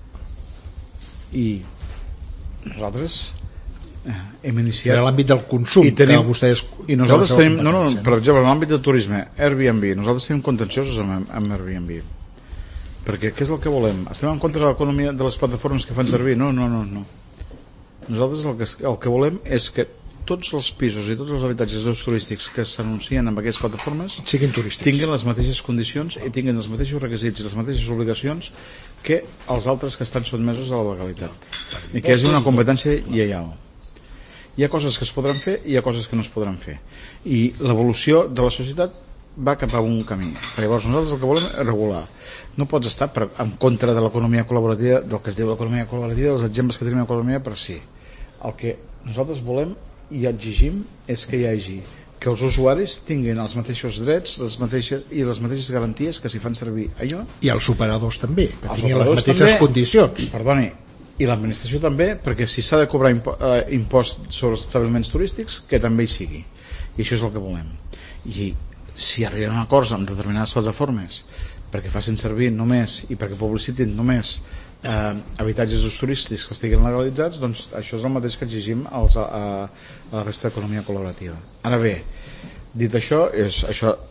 I nosaltres hem iniciat... En l'àmbit del consum, que vostès... I nosaltres tenim... per exemple, en l'àmbit del turisme, Airbnb, nosaltres tenim contenciosos amb Airbnb. Perquè què és el que volem? Estem en contra de l'economia de les plataformes que fan servir? No. Nosaltres el que volem és que tots els pisos i tots els habitatges d'ús turístics que s'anuncien amb aquestes plataformes siguin turístics, tinguin les mateixes condicions i tinguin els mateixos requisits i les mateixes obligacions que els altres que estan sotmesos a la legalitat, i que hi hagi una competència lleial. Hi ha coses que es podran fer i hi ha coses que no es podran fer, i l'evolució de la societat va cap a un camí. Llavors nosaltres el que volem és regular. No pots estar en contra de l'economia col·laborativa, del que es diu l'economia col·laborativa, dels exemples que tenim a l'economia, però sí, el que nosaltres volem i exigim és que hi hagi que els usuaris tinguin els mateixos drets i les mateixes garanties que s'hi fan servir allò, i els operadors també, que tinguin les mateixes condicions. Perdoni, i l'administració també, perquè si s'ha de cobrar impost sobre els establiments turístics, que també hi sigui, i això és el que volem. I si arriben a acords amb determinades plataformes perquè facin servir només i perquè publicitin només habitatges d'ús turístics que estiguin legalitzats, doncs això és el mateix que exigim a la resta d'economia col·laborativa. Ara bé, dit això, això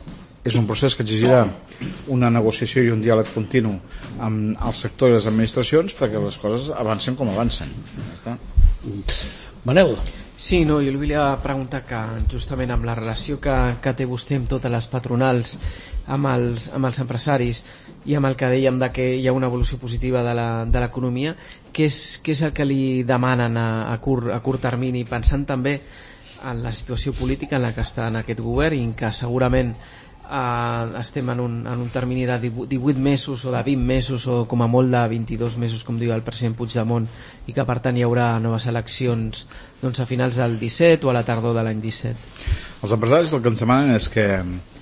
és un procés que exigirà una negociació i un diàleg continu amb el sector i les administracions perquè les coses avancen com avancen. Ja està. Manel. Sí, no, jo li volia preguntar que justament amb la relació que té vostè amb totes les patronals, amb els empresaris i amb el que dèiem de que hi ha una evolució positiva de l'economia, què és el que li demanen a curt termini, pensant també en la situació política en la que està en aquest govern i en què segurament estem en un termini de 18 mesos o de 20 mesos o com a molt de 22 mesos, com diu el president Puigdemont, i que per tant hi haurà noves eleccions doncs, a finals del 17 o a la tardor de l'any 17. Els empresaris el que ens demanen és que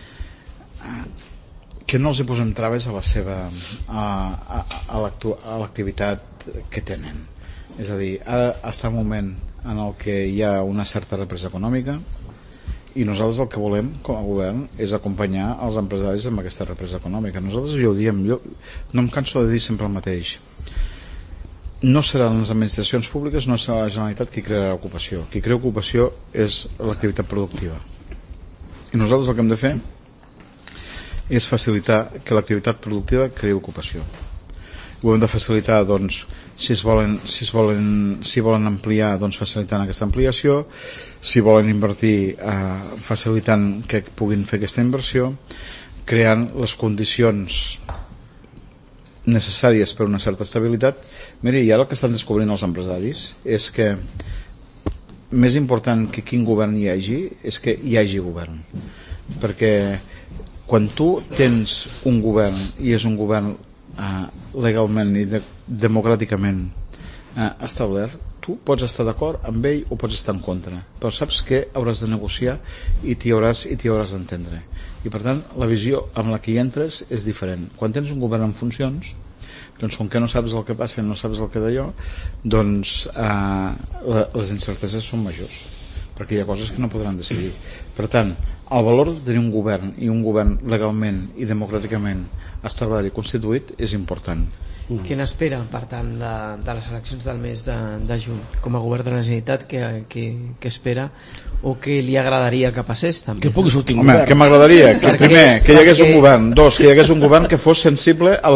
no els hi posem traves a la seva a l'activitat que tenen. És a dir, ara està un moment en el que hi ha una certa represa econòmica i nosaltres el que volem com a govern és acompanyar els empresaris amb aquesta represa econòmica. Nosaltres ja ho diem, jo no em canso de dir sempre el mateix. No seran les administracions públiques, no serà la Generalitat qui crearà ocupació. Qui crea ocupació és l'activitat productiva. I nosaltres el que hem de fer és facilitar que l'activitat productiva creï ocupació. Ho hem de facilitar, doncs, si volen ampliar, doncs facilitant aquesta ampliació, si volen invertir, facilitant que puguin fer aquesta inversió, creant les condicions necessàries per una certa estabilitat. Mira, i ara el que estan descobrint els empresaris és que més important que quin govern hi hagi és que hi hagi govern, perquè quan tu tens un govern i és un govern legalment i democràticament establert, tu pots estar d'acord amb ell o pots estar en contra, però saps que hauràs de negociar i t'hi hauràs d'entendre, i per tant la visió amb la que hi entres és diferent. Quan tens un govern en funcions, doncs com que no saps el que passa i no saps el que d'allò, doncs les incerteses són majors, perquè hi ha coses que no podran decidir. Per tant, el valor de tenir un govern i un govern legalment i democràticament establert i constituït és important. Què n'espera, per tant, de les eleccions del mes de juny? Com a govern de la Generalitat, què espera o què li agradaria que passés? També? Que pugui sortir un govern. govern. Què m'agradaria? Que primer, que hi hagués un govern. Dos, que hi hagués un govern que fos sensible a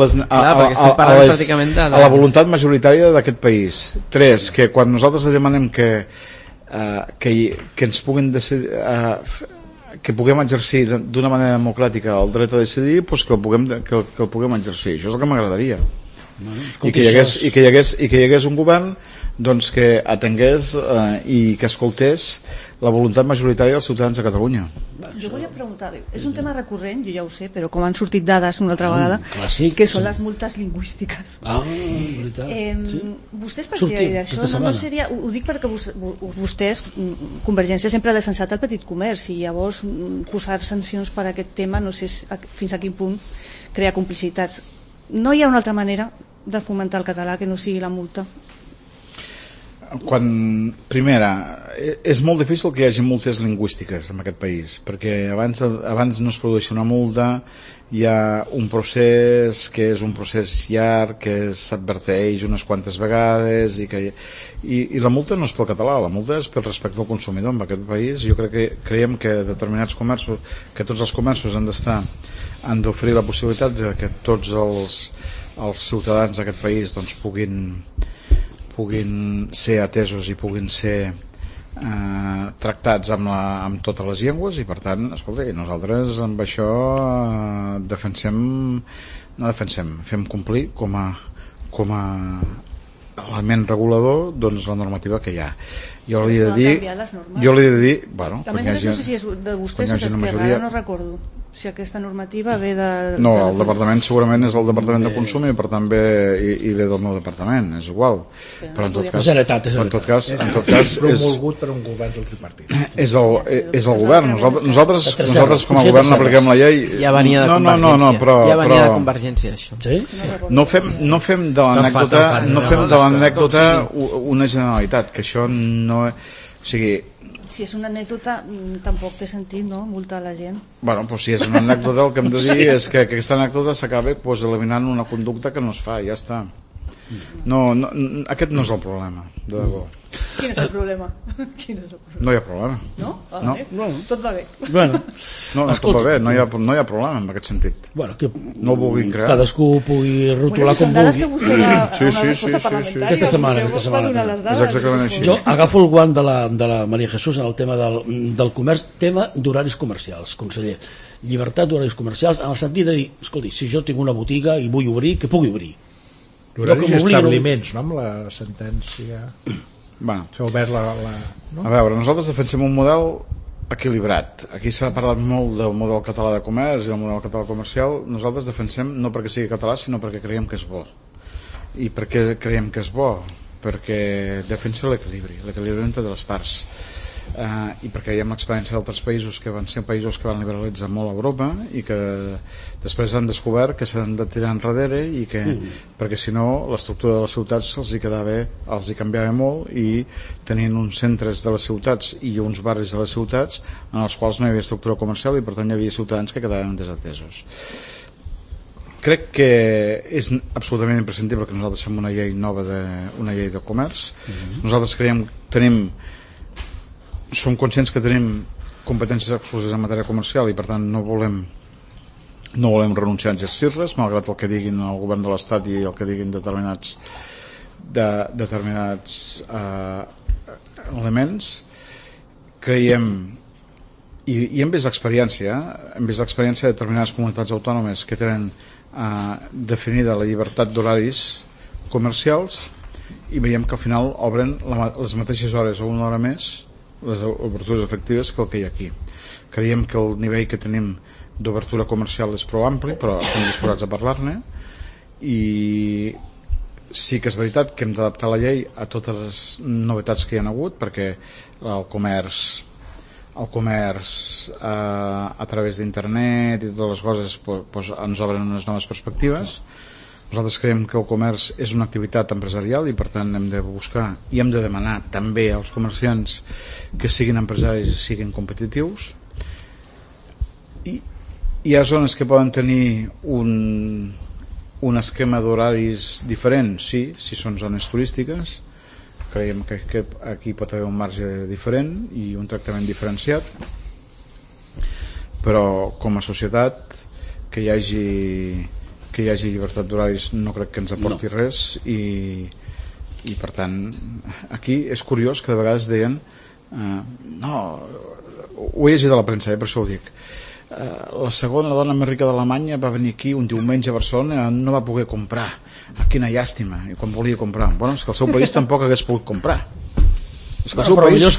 la voluntat majoritària d'aquest país. Tres, que quan nosaltres demanem que ens puguin decidir... que puguem exercir d'una manera democràtica el dret a decidir, doncs que el puguem exercir. Això és el que m'agradaria. I que hi hagués un govern doncs que atengués i que escoltés la voluntat majoritària dels ciutadans de Catalunya. Jo volia preguntar-li, és un tema recurrent, jo ja ho sé, però com han sortit dades una altra vegada, que són les multes lingüístiques. Veritat. Sí. Vostès partidari d'això, no seria, ho dic perquè vostès, Convergència, sempre ha defensat el petit comerç, i llavors posar sancions per a aquest tema no sé fins a quin punt crea complicitats. No hi ha una altra manera de fomentar el català que no sigui la multa? Primera, és molt difícil que hi hagi multes lingüístiques en aquest país, perquè abans no es produeix una multa, hi ha un procés que és un procés llarg, que s'adverteix unes quantes vegades, i la multa no és pel català, la multa és pel respecte al consumidor en aquest país. Jo creiem que determinats comerços, que tots els comerços han d'oferir la possibilitat de que tots els ciutadans d'aquest país doncs, puguin ser atesos i puguin ser tractats amb totes les llengües, i per tant, escolta, nosaltres amb això fem complir com a element regulador doncs la normativa que hi ha. Jo li he de dir, bueno, no sé si és de vostès o d'Esquerra, ara no recordo si aquesta normativa ve de... No, el departament segurament és el departament de consum i per tant ve del meu departament, és igual, però en tot cas promulgut per un govern del tripartit. És el govern. Nosaltres com a govern apliquem la llei. Ja venia de Convergència. Ja venia de Convergència, això. No fem de l'anècdota una generalitat, que això no... O sigui, si és una anècdota tampoc té sentit, no?, multar la gent. Bueno, doncs si és una anècdota, el que hem de dir és que aquesta anècdota s'acaba eliminant una conducta que no es fa, ja està. Aquest no és el problema, de debò. Quin és el problema? No hi ha problema. No? No. Tot va bé. Bueno, Tot va bé, no hi ha problema en aquest sentit. bueno, que No ho vulguin crear. cadascú pugui rotular Són com dades que vulgui. vostè va a Sí, una sí, resposta sí, parlamentària. Aquesta setmana, Vostè va donar les dades. És exactament així. Jo agafo el guant de la Maria Jesús en el tema del comerç, tema d'horaris comercials, conseller. Llibertat d'horaris comercials, en el sentit de dir, escolti, si jo tinc una botiga i vull obrir, que pugui obrir. Horaris i establiments, no? Amb la sentència Bueno, s'ha obert no? a veure, nosaltres defensem un model equilibrat. Aquí s'ha parlat molt del model català de comerç i del model català comercial. Nosaltres defensem no perquè sigui català, sinó perquè creiem que és bo. I per què creiem que és bo? Perquè defensa l'equilibri entre les parts. I perquè hi ha experiència d'altres països que van ser països que van liberalitzar molt a Europa i que després han descobert que s'han de tirar enrere i que, perquè si no l'estructura de les ciutats els hi canviava molt, i tenien uns centres de les ciutats i uns barris de les ciutats en els quals no hi havia estructura comercial i per tant hi havia ciutadans que quedaven desatesos. Crec que és absolutament imprescindible que nosaltres fem una llei nova, una llei de comerç. Nosaltres som conscients que tenim competències exclusives en matèria comercial i per tant no volem renunciar a exercir-les, malgrat el que diguin el govern de l'Estat i el que diguin determinats elements. Creiem, i hem vist l'experiència de determinades comunitats autònomes que tenen definida la llibertat d'horaris comercials, i veiem que al final obren les mateixes hores o una hora més, les obertures efectives, que el que hi ha aquí. Creiem que el nivell que tenim d'obertura comercial és prou ampli, però estem disposats a parlar-ne, i sí que és veritat que hem d'adaptar la llei a totes les novetats que hi ha hagut, perquè el comerç a través d'internet i totes les coses ens obren unes noves perspectives. Nosaltres creiem que el comerç és una activitat empresarial i per tant hem de buscar i hem de demanar també als comerciants que siguin empresaris i siguin competitius. I hi ha zones que poden tenir un esquema d'horaris diferent, sí, si són zones turístiques. Creiem que aquí pot haver un marge diferent i un tractament diferenciat, però com a societat que hi hagi llibertat d'horaris no crec que ens aporti res, i per tant aquí és curiós que de vegades deien ho he llegit a la premsa, per això ho dic, la segona dona més rica d'Alemanya va venir aquí un diumenge a Barcelona, no va poder comprar, quina llàstima, i quan volia comprar, bueno, és que el seu país tampoc hagués pogut comprar. És que el seu país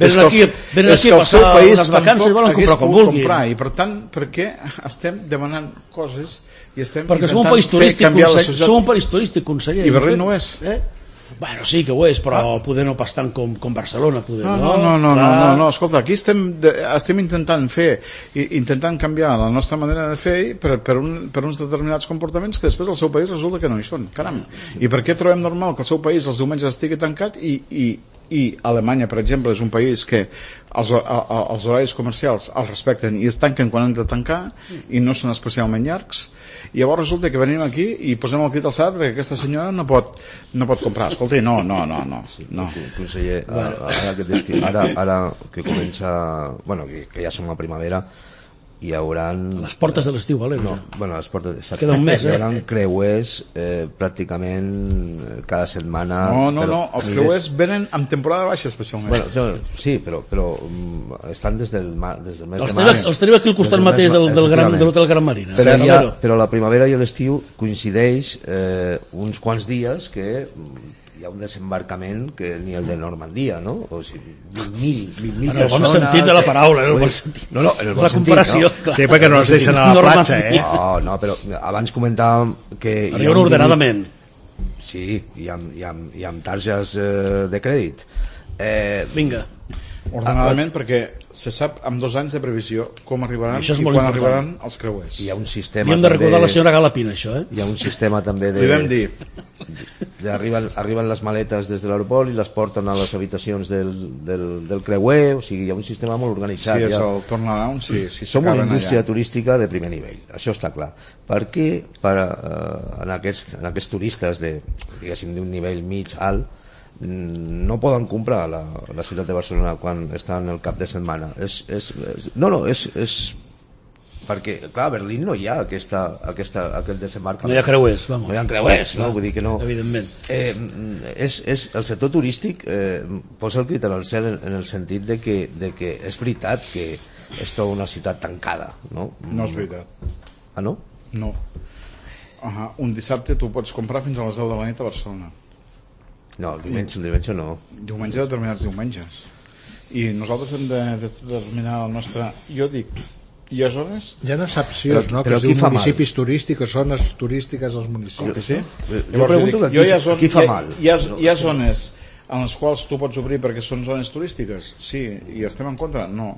tampoc hagués pogut comprar, i per tant per què estem demanant coses i estem intentant fer canviar la societat? Som un país turístic, conseller, i Berlín no és. Bueno, sí que ho és, però poder no pas tant com Barcelona. No, escolta, aquí estem intentant canviar la nostra manera de fer per uns determinats comportaments que després al seu país resulta que no hi són, caram. I per què trobem normal que el seu país els diumenges estigui tancat i Alemanya, per exemple, és un país que els horaris comercials els respecten i es tanquen quan han de tancar i no són especialment llargs, i llavors resulta que venim aquí i posem el crit alçat perquè aquesta senyora no pot comprar. Escolta, no. Conseller, ara que comença, bueno, que ja som a primavera, hi haurà... Les portes de l'estiu, vale? Bueno, les portes... Queda un mes, Hi haurà creuers pràcticament cada setmana... No, els creuers venen amb temporada baixa especialment. Bueno, sí, però estan des del mes de maig. Els teniu aquí al costat mateix de l'Hotel Gran Marina. Però la primavera i l'estiu coincideix uns quants dies que hi ha un desembarcament que ni el de Normandia, no? O sigui, 20.000 persones... En el bon sentit de la paraula, en el bon sentit. No, en el bon sentit, no? Sí, perquè no es deixen a la platja, No, però abans comentàvem que... Arriben ordenadament. Sí, i amb targes de crèdit. Vinga. Ordenadament, perquè se sap amb 2 anys de previsió com arribaran i quan arribaran els creuers. Hi ha un sistema... Li hem de recordar a la senyora Galapina, això, Hi ha un sistema també de... Li vam dir... arriben les maletes des de l'aeroport i les porten a les habitacions del creuer, o sigui, hi ha un sistema molt organitzat. Sí, és el turnaround, sí. Som una indústria turística de primer nivell, això està clar. Per què en aquests turistes d'un nivell mig alt no poden comprar la ciutat de Barcelona quan estan el cap de setmana? És perquè, clar, a Berlín no hi ha aquest desembarcament. No hi ha creuers, vamos. No hi ha creuers, no? Vull dir que no. Evidentment. El sector turístic posa el crit al cel en el sentit de que és veritat que es troba una ciutat tancada, no? No és veritat. Ah, no? No. Un dissabte tu pots comprar fins a les 10 de la nit a Barcelona. No, el diumenge no. Diumenge determinats diumenges. I nosaltres hem de determinar el nostre... Jo dic, hi ha zones... Hi ha excepcions, no? Que es diu municipis turístics, zones turístiques dels municipis. Sí? Jo pregunto qui fa mal. Hi ha zones en les quals tu pots obrir perquè són zones turístiques? Sí, i estem en contra? No.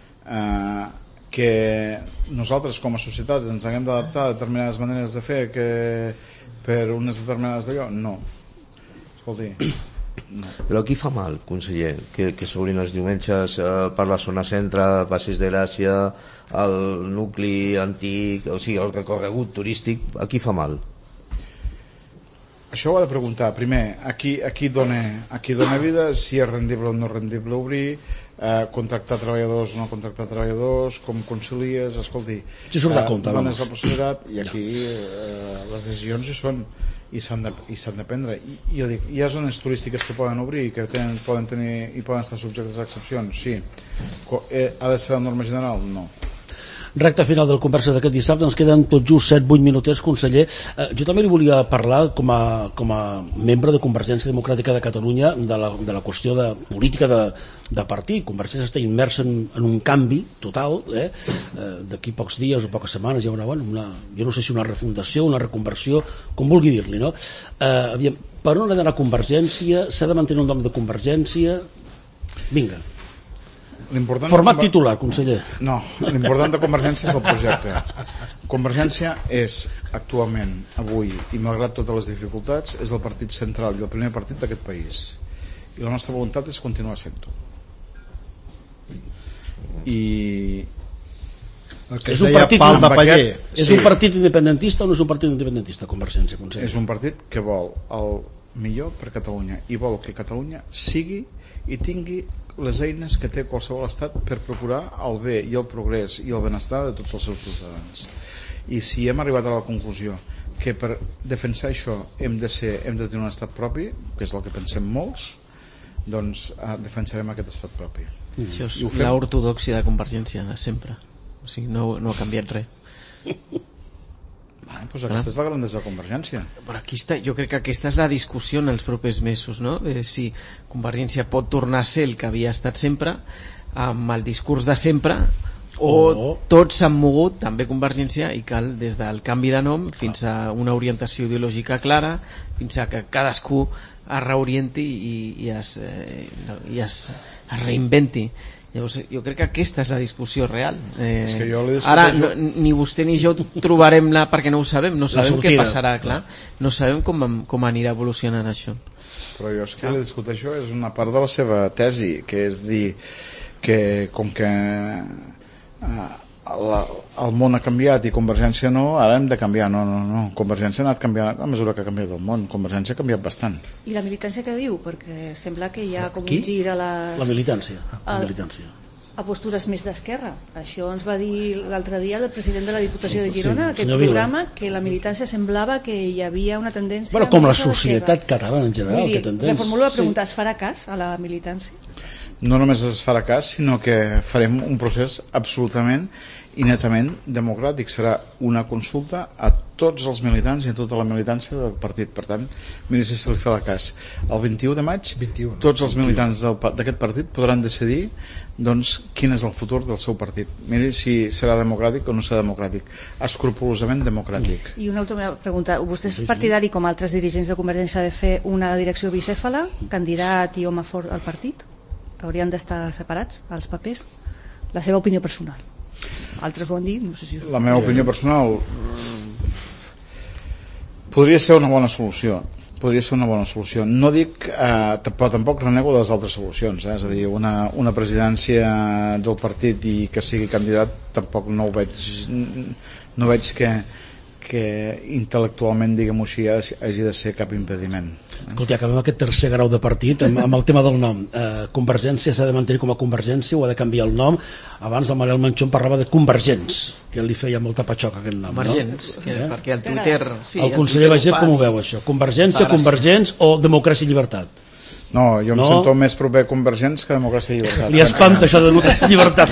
Que nosaltres com a societat ens haguem d'adaptar a determinades maneres de fer per unes determinades d'allò? No. Escolti... No. Però qui fa mal, conseller, que s'obrin els diumenges per la zona centre, Passeig de Gràcia, el nucli antic, o sigui, el recorregut turístic, a qui fa mal? Això ho ha de preguntar primer a qui dona vida, si és rendible o no rendible obrir, contractar treballadors o no contractar treballadors, com concilies, escolti, dones la possibilitat, i aquí les decisions hi són i s'han de prendre. I jo dic, hi ha zones turístiques que poden obrir i que poden tenir i poden estar subjectes a excepcions, sí. Ha de ser la norma general? No. Recte final del conversa d'aquest dissabte, ens queden tot just 7-8 minutets, conseller. Jo també li volia parlar com a membre de Convergència Democràtica de Catalunya de la qüestió de política de partit. Convergència està immersa en un canvi total, d'aquí pocs dies o poques setmanes hi haurà jo no sé si una refundació, una reconversió, com vulgui dir-li, no? Per on ha d'anar Convergència? S'ha de mantenir un nom de Convergència? Vinga. Format titular, conseller. No, l'important de Convergència és el projecte. Convergència és actualment, avui, i malgrat totes les dificultats, és el partit central i el primer partit d'aquest país. I la nostra voluntat és continuar sent-ho. És un partit independentista o no és un partit independentista, Convergència, conseller? És un partit que vol el millor per Catalunya i vol que Catalunya sigui i tingui les eines que té qualsevol estat per procurar el bé i el progrés i el benestar de tots els seus ciutadans. I si hem arribat a la conclusió que per defensar això hem de tenir un estat propi, que és el que pensem molts, doncs defensarem aquest estat propi. Això és l'ortodòxia de Convergència de sempre, o sigui, no ha canviat res. Doncs aquesta és la grandesa de Convergència. Però jo crec que aquesta és la discussió en els propers mesos, no? Si Convergència pot tornar a ser el que havia estat sempre, amb el discurs de sempre, o tots s'han mogut, també Convergència, i cal des del canvi de nom fins a una orientació ideològica clara, fins a que cadascú es reorienti i es reinventi. Llavors, jo crec que aquesta és la discussió real. Ara ni vostè ni jo trobarem perquè no ho sabem, no sabem què passarà, clar, no sabem com anirà evolucionant això. Però jo és que li discuteixo és una part de la seva tesi, que és dir que com que el món ha canviat i Convergència no, ara hem de canviar. No. Convergència ha anat canviant a mesura que ha canviat el món. Convergència ha canviat bastant. I la militància què diu? Perquè sembla que hi ha com un gir a la militància. A postures més d'esquerra. Això ens va dir l'altre dia el president de la Diputació de Girona, aquest programa, que la militància semblava que hi havia una tendència... com la societat catalana en general. Reformulo la pregunta, es farà cas a la militància? No només es farà cas, sinó que farem un procés absolutament i netament democràtic. Serà una consulta a tots els militants i a tota la militància del partit. Per tant, miri si se li farà cas. El 21 de maig, tots els militants d'aquest partit podran decidir quin és el futur del seu partit. Miri si serà democràtic o no serà democràtic. Escrupolosament democràtic. I una última pregunta. Vostè és partidari, com altres dirigents de Convergència, de fer una direcció bicèfala, candidat i home fort al partit? Haurien d'estar separats els papers? La seva opinió personal. Altres ho han dit, no sé si... La meva opinió personal podria ser una bona solució, podria ser una bona solució. No dic, però tampoc renego de les altres solucions, és a dir, una presidència del partit i que sigui candidat tampoc no ho veig, no veig que intel·lectualment, diguem-ho així, hagi de ser cap impediment. Escolta, acabem aquest tercer grau de partit amb el tema del nom. Convergència s'ha de mantenir com a Convergència o ha de canviar el nom? Abans el Manel Manchón parlava de Convergents, que li feia molta patxoca aquest nom. Convergents, perquè el Twitter... El conseller Baiget com ho veu això? Convergència, Convergents o Democràcia i Llibertat? No, jo em sento més proper a Convergents que a Democràcia i Llibertat. Li espanta això de Democràcia i Llibertat?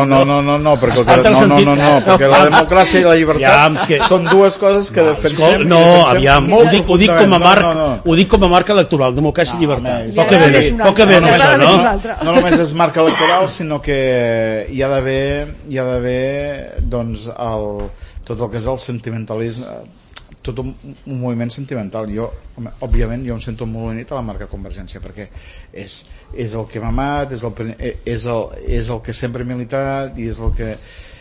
Perquè la democràcia i la llibertat són dues coses que defensem. No, aviam, ho dic com a marca electoral, Democràcia i Llibertat. Poc que ven això, no? No només és marca electoral, sinó que hi ha d'haver doncs tot el que és el sentimentalisme, tot un moviment sentimental. Òbviament jo em sento molt unit a la marca Convergència perquè és el que m'ha amat, és el que sempre he militat i és el que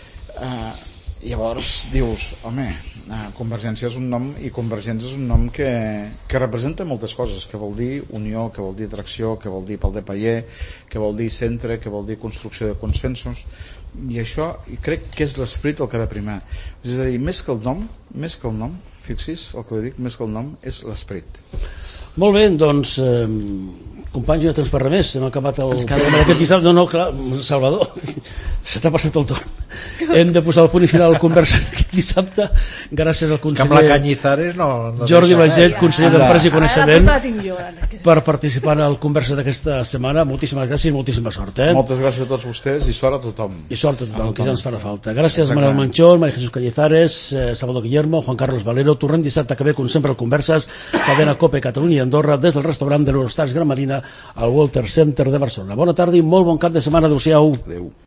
llavors dius, home, Convergència és un nom, i Convergència és un nom que representa moltes coses, que vol dir unió, que vol dir atracció, que vol dir pal de paller, que vol dir centre, que vol dir construcció de consensos, i això crec que és l'esperit el que ha de primar. És a dir, més que el nom, fixis, el que dic, més que el nom és l'esperit. Molt bé, doncs companys, no tens per res més, hem acabat el programa d'aquest dissabte. No, clar, Salvador, se t'ha passat el torn. Hem de posar el punt i final al conversa d'aquest dissabte. Gràcies al conseller que amb la Cañizares no Jordi Baiget, conseller d'Empresa i Coneixement, per participar en el conversa d'aquesta setmana. Moltíssimes gràcies i moltíssima sort. Moltes gràcies a tots vostès i sort a tothom. I sort a tothom, que ja ens farà falta. Gràcies Manel Manchón, María Jesús Cañizares, Salvador Guillermo, Juan Carlos Valero. Tornem dissabte que ve, com sempre, al Converses, cadena COPE Catalunya i Andorra, des del restaurant de l'Eurostars Gran Marina al Walter Center de Barcelona. Bona tarda i molt bon cap de setmana. Adéu-siau. Adéu.